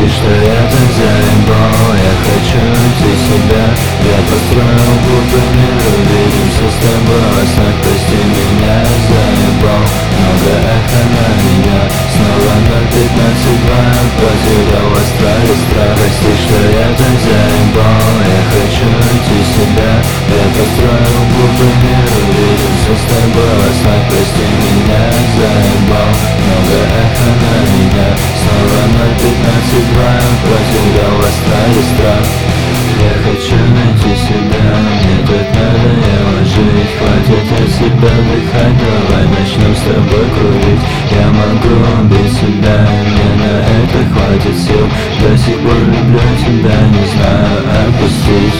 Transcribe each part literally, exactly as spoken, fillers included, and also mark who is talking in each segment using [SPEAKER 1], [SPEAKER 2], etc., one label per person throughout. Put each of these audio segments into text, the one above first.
[SPEAKER 1] что я так заебал. Я хочу найти себя. Я построил глупый мир, увидимся с тобой во снах. Прости меня, заебал. Много эхо на меня. Снова ноль пятнадцать два. Потерял в астрале страх. Прости, что я так заебал. Я хочу найти себя. Я построил глупый мир, увидимся с тобой во снах. Прости меня, заебал. Много эхо на меня. Снова ноль пятнадцать два. Потерял в астрале страх. Я хочу найти себя. Мне так надоело жить. Хватит от себя вдыхать. Давай начнем с тобой курить. Я могу убить себя. Мне на это хватит сил. До сих пор люблю тебя. Не знаю отпустить.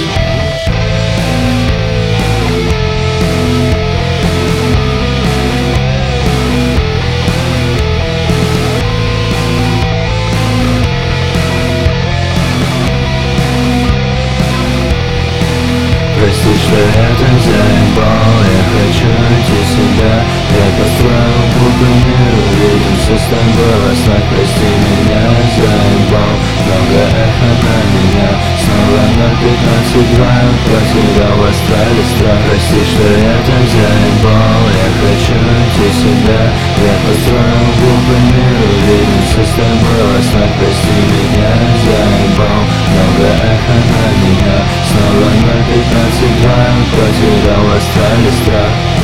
[SPEAKER 1] Прости, что я так заебал. Я хочу найти себя. Я построил глупый мир, увидимся с тобой во снах. Прости меня, заебал. Много эхо на меня. Снова ноль пятнадцать два. Потерял в астрале страх. Прости, что я так заебал. Я хочу найти себя. Я построил глупый мир, увидимся с тобой во снах. Прости меня, заебал. Много эхо на меня. Снова ноль пятнадцать два. Потерял в астрале страх.